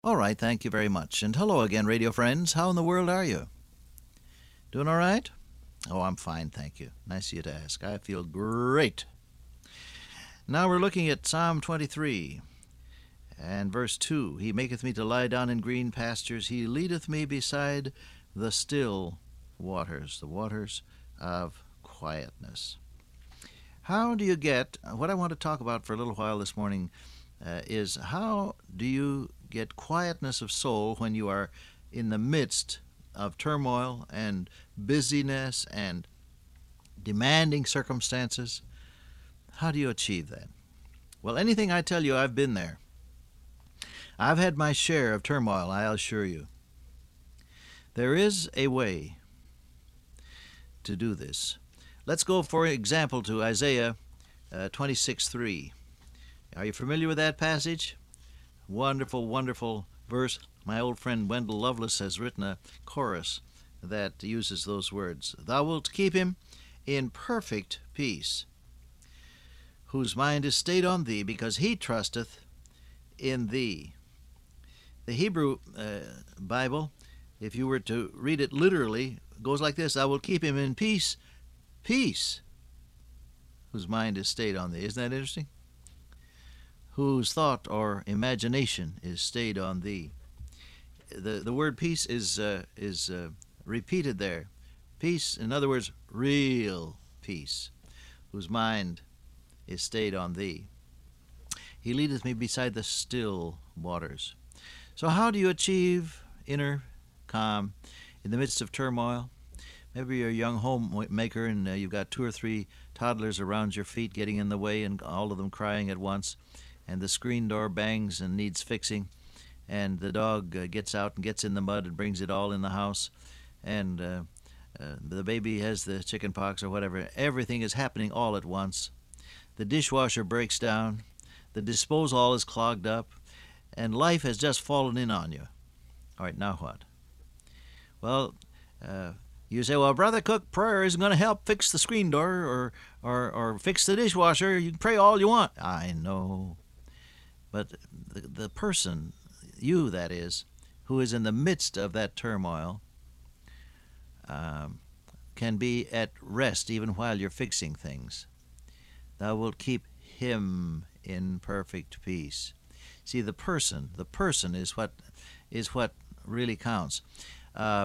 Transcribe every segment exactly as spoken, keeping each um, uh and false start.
All right, thank you very much. And hello again, radio friends. How in the world are you? Doing all right? Oh, I'm fine, thank you. Nice of you to ask. I feel great. Now we're looking at Psalm twenty-three and verse two. He maketh me to lie down in green pastures. He leadeth me beside the still waters, the waters of quietness. How do you get, what I want to talk about for a little while this morning uh, is how do you get quietness of soul when you are in the midst of turmoil and busyness and demanding circumstances? How do you achieve that? Well, anything I tell you, I've been there. I've had my share of turmoil, I'll assure you. There is a way to do this. Let's go, for example, to Isaiah uh, twenty-six three. Are you familiar with that passage? Wonderful, wonderful verse. My old friend Wendell Lovelace has written a chorus that uses those words. Thou wilt keep him in perfect peace, whose mind is stayed on thee, because he trusteth in thee. The Hebrew uh, Bible, if you were to read it literally, goes like this: I will keep him in peace, peace, whose mind is stayed on thee. Isn't that interesting? Whose thought or imagination is stayed on thee. The the word peace is uh, is uh, repeated there. Peace, in other words, real peace, whose mind is stayed on thee. He leadeth me beside the still waters. So how do you achieve inner calm in the midst of turmoil? Maybe you're a young homemaker and uh, you've got two or three toddlers around your feet getting in the way and all of them crying at once, and the screen door bangs and needs fixing, and the dog uh, gets out and gets in the mud and brings it all in the house, and uh, uh, the baby has the chicken pox or whatever. Everything is happening all at once. The dishwasher breaks down, the disposal is clogged up, and life has just fallen in on you. All right, now what? Well, uh, you say, well, Brother Cook, prayer isn't going to help fix the screen door or, or, or fix the dishwasher. You can pray all you want. I know. But the, the person, you that is, who is in the midst of that turmoil, um, can be at rest even while you're fixing things. Thou wilt keep him in perfect peace. See, the person, the person is what is what really counts. Uh,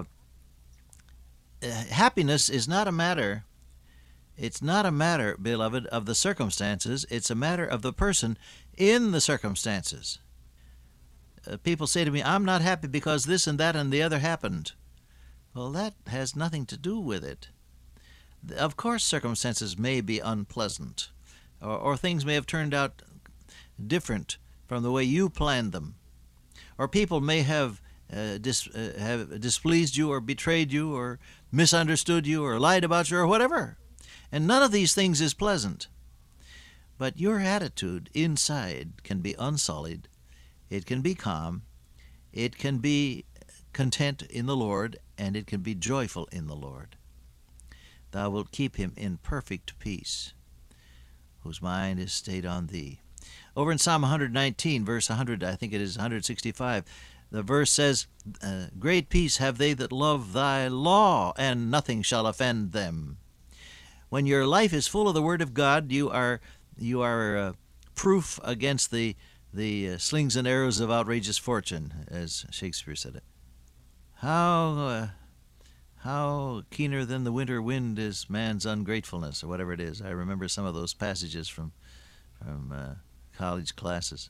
happiness is not a matter, it's not a matter, beloved, of the circumstances. It's a matter of the person in the circumstances. Uh, people say to me, I'm not happy because this and that and the other happened. Well, that has nothing to do with it. Of course, circumstances may be unpleasant, or, or things may have turned out different from the way you planned them, or people may have uh, dis, uh, have displeased you or betrayed you or misunderstood you or lied about you or whatever. And none of these things is pleasant. But your attitude inside can be unsullied. It can be calm. It can be content in the Lord, and it can be joyful in the Lord. Thou wilt keep him in perfect peace, whose mind is stayed on thee. Over in Psalm one nineteen, verse one hundred, I think it is one sixty-five, the verse says, uh, Great peace have they that love thy law, and nothing shall offend them. When your life is full of the Word of God, you are you are uh, proof against the the uh, slings and arrows of outrageous fortune, as Shakespeare said it. How uh, how keener than the winter wind is man's ungratefulness, or whatever it is. I remember some of those passages from from uh, college classes.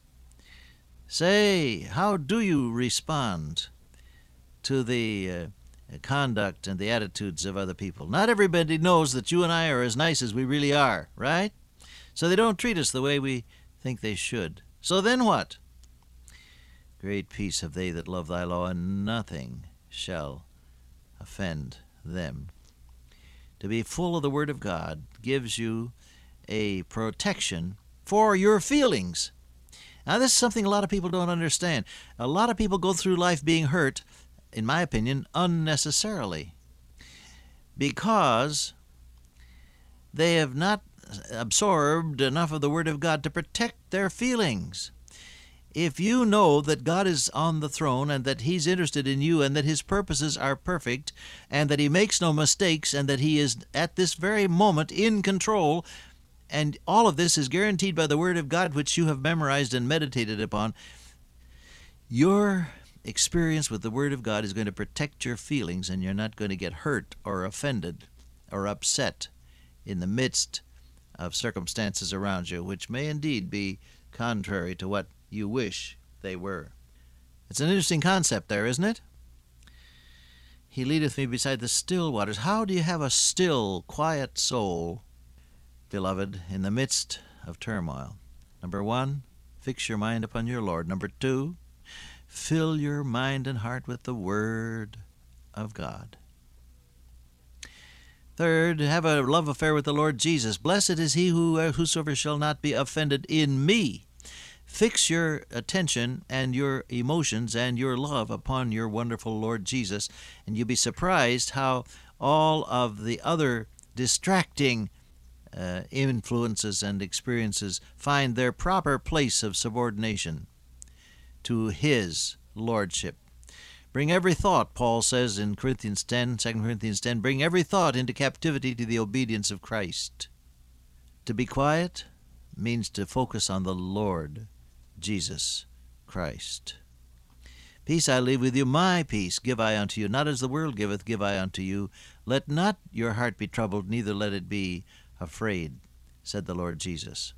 Say, how do you respond to the uh, conduct and the attitudes of other people? Not everybody knows that you and I are as nice as we really are, right? So they don't treat us the way we think they should. So then what? Great peace have they that love thy law, and nothing shall offend them. To be full of the Word of God gives you a protection for your feelings. Now, this is something a lot of people don't understand. A lot of people go through life being hurt, in my opinion, unnecessarily, because they have not absorbed enough of the Word of God to protect their feelings. if you know that God is on the throne and that He's interested in you and that His purposes are perfect and that He makes no mistakes and that He is at this very moment in control, and all of this is guaranteed by the Word of God, which you have memorized and meditated upon, your experience with the Word of God is going to protect your feelings, and you're not going to get hurt or offended or upset in the midst of circumstances around you, which may indeed be contrary to what you wish they were. It's an interesting concept there, isn't it? He leadeth me beside the still waters. How do you have a still, quiet soul, beloved, in the midst of turmoil? Number one, fix your mind upon your Lord. Number two, fill your mind and heart with the Word of God. Third, have a love affair with the Lord Jesus. Blessed is he who uh, whosoever shall not be offended in me. Fix your attention and your emotions and your love upon your wonderful Lord Jesus, and you'll be surprised how all of the other distracting uh, influences and experiences find their proper place of subordination to His Lordship. Bring every thought, Paul says in Corinthians ten, Second Corinthians ten, bring every thought into captivity to the obedience of Christ. To be quiet means to focus on the Lord Jesus Christ. Peace I leave with you, my peace give I unto you. Not as the world giveth, give I unto you. Let not your heart be troubled, neither let it be afraid, said the Lord Jesus.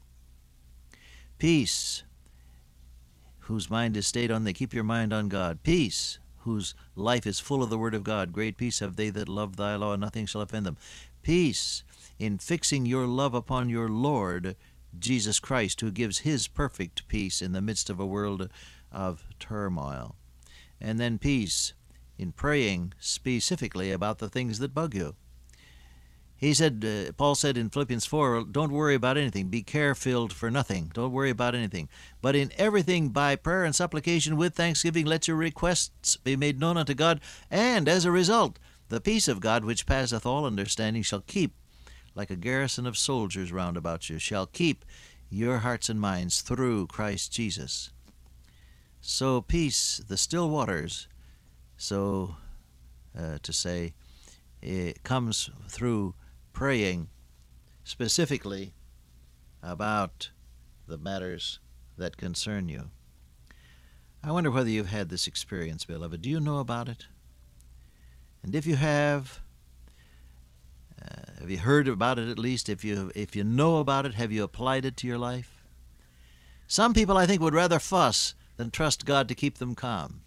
Peace, whose mind is stayed on thee. Keep your mind on God. Peace, whose life is full of the Word of God. Great peace have they that love thy law, and nothing shall offend them. Peace, in fixing your love upon your Lord Jesus Christ, who gives His perfect peace in the midst of a world of turmoil. And then peace in praying specifically about the things that bug you. He said, uh, Paul said in Philippians four, don't worry about anything. Be care-filled for nothing. Don't worry about anything. But in everything by prayer and supplication with thanksgiving, let your requests be made known unto God. And as a result, the peace of God, which passeth all understanding, shall keep, like a garrison of soldiers round about you, shall keep your hearts and minds through Christ Jesus. So peace, the still waters, so uh, to say, it comes through praying specifically about the matters that concern you. I wonder whether you've had this experience, beloved. Do you know about it? And if you have, uh, have you heard about it at least? If you if you know about it, have you applied it to your life? Some people, I think, would rather fuss than trust God to keep them calm.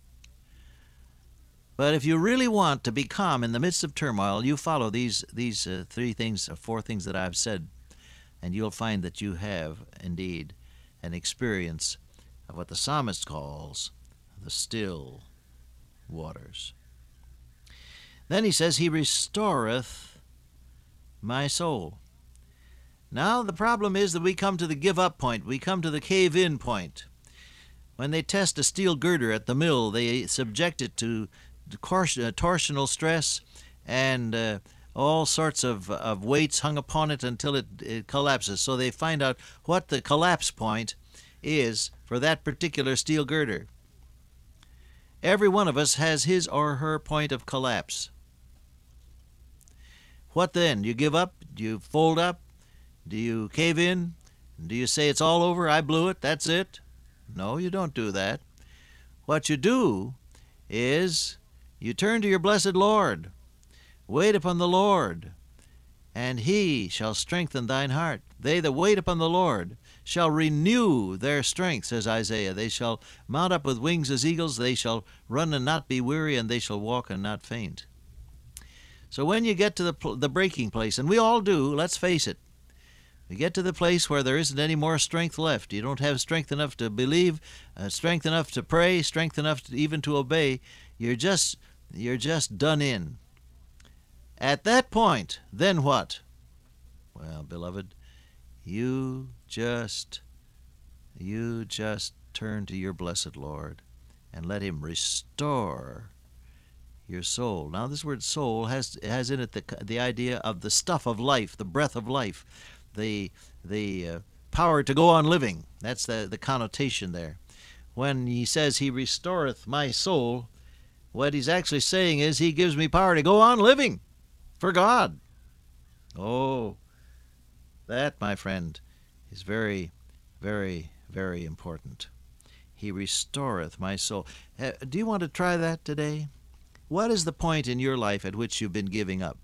But if you really want to be calm in the midst of turmoil, you follow these these uh, three things, or four things that I've said, and you'll find that you have, indeed, an experience of what the psalmist calls the still waters. Then he says, He restoreth my soul. Now the problem is that we come to the give-up point. We come to the cave-in point. When they test a steel girder at the mill, they subject it to torsional stress and uh, all sorts of, of weights hung upon it until it, it collapses. So they find out what the collapse point is for that particular steel girder. Every one of us has his or her point of collapse. What then? Do you give up? Do you fold up? Do you cave in? Do you say it's all over? I blew it. That's it? No, you don't do that. What you do is you turn to your blessed Lord. Wait upon the Lord, and He shall strengthen thine heart. They that wait upon the Lord shall renew their strength, says Isaiah. They shall mount up with wings as eagles. They shall run and not be weary, and they shall walk and not faint. So when you get to the, the breaking place, and we all do, let's face it, we get to the place where there isn't any more strength left. You don't have strength enough to believe, uh, strength enough to pray, strength enough to, even to obey. You're just, you're just done in. At that point, then what? Well, beloved, you just, you just turn to your blessed Lord and let Him restore your soul. Now, this word soul has has in it the the idea of the stuff of life, the breath of life, the the uh, power to go on living. That's the, the connotation there. When he says he restoreth my soul, what he's actually saying is he gives me power to go on living for God. Oh, that, my friend, is very, very, very important. He restoreth my soul. Uh, do you want to try that today? What is the point in your life at which you've been giving up?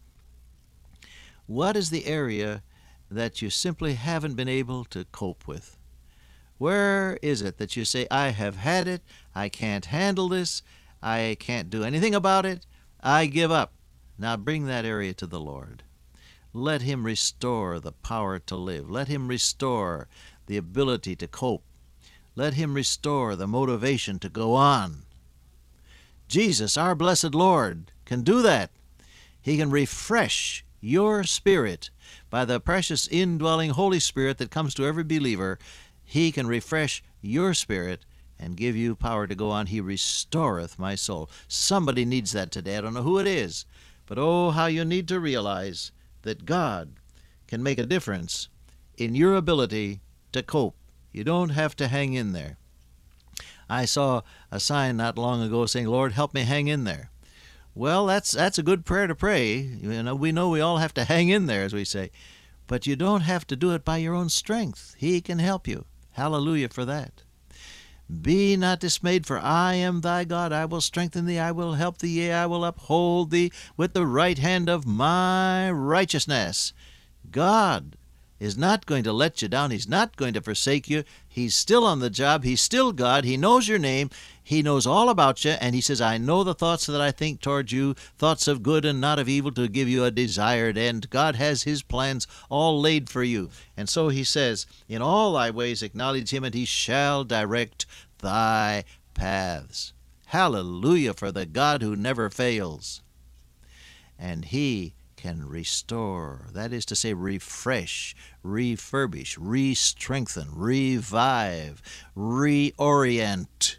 What is the area that you simply haven't been able to cope with? Where is it that you say, I have had it, I can't handle this, I can't do anything about it, I give up? Now bring that area to the Lord. Let Him restore the power to live. Let Him restore the ability to cope. Let Him restore the motivation to go on. Jesus, our blessed Lord, can do that. He can refresh your spirit by the precious indwelling Holy Spirit that comes to every believer. He can refresh your spirit and give you power to go on. He restoreth my soul. Somebody needs that today. I don't know who it is, but oh, how you need to realize that God can make a difference in your ability to cope. You don't have to hang in there. I saw a sign not long ago saying, Lord, help me hang in there. Well, that's that's a good prayer to pray. You know, we know we all have to hang in there, as we say. But you don't have to do it by your own strength. He can help you. Hallelujah for that. Be not dismayed, for I am thy God. I will strengthen thee. I will help thee. Yea, I will uphold thee with the right hand of my righteousness. God is not going to let you down. He's not going to forsake you. He's still on the job. He's still God. He knows your name. He knows all about you. And He says, I know the thoughts that I think toward you, thoughts of good and not of evil, to give you a desired end. God has His plans all laid for you. And so He says, in all thy ways acknowledge Him, and He shall direct thy paths. Hallelujah for the God who never fails. And He can restore, that is to say, refresh, refurbish, re-strengthen, revive, reorient,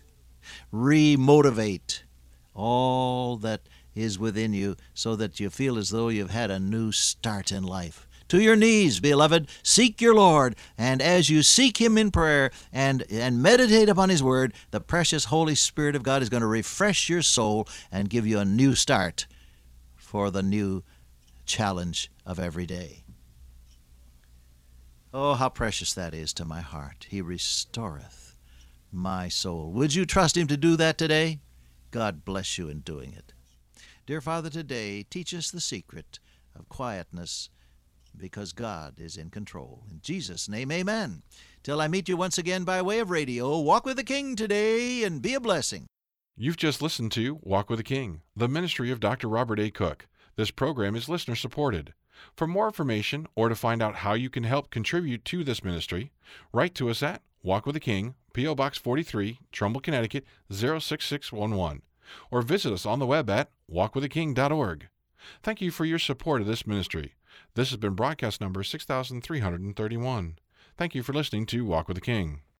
remotivate all that is within you so that you feel as though you've had a new start in life. To your knees, beloved, seek your Lord, and as you seek Him in prayer and, and meditate upon His Word, the precious Holy Spirit of God is going to refresh your soul and give you a new start for the new challenge of every day. Oh, how precious that is to my heart. He restoreth my soul. Would you trust Him to do that today? God bless you in doing it. Dear Father, today teach us the secret of quietness, because God is in control. In Jesus' name, amen. Till I meet you once again by way of radio, walk with the King today and be a blessing. You've just listened to Walk with the King, the ministry of Doctor Robert A. Cook. This program is listener-supported. For more information or to find out how you can help contribute to this ministry, write to us at Walk with the King, P O Box forty-three, Trumbull, Connecticut, zero six six one one, or visit us on the web at walk with the king dot org. Thank you for your support of this ministry. This has been broadcast number six thousand three hundred thirty-one. Thank you for listening to Walk with the King.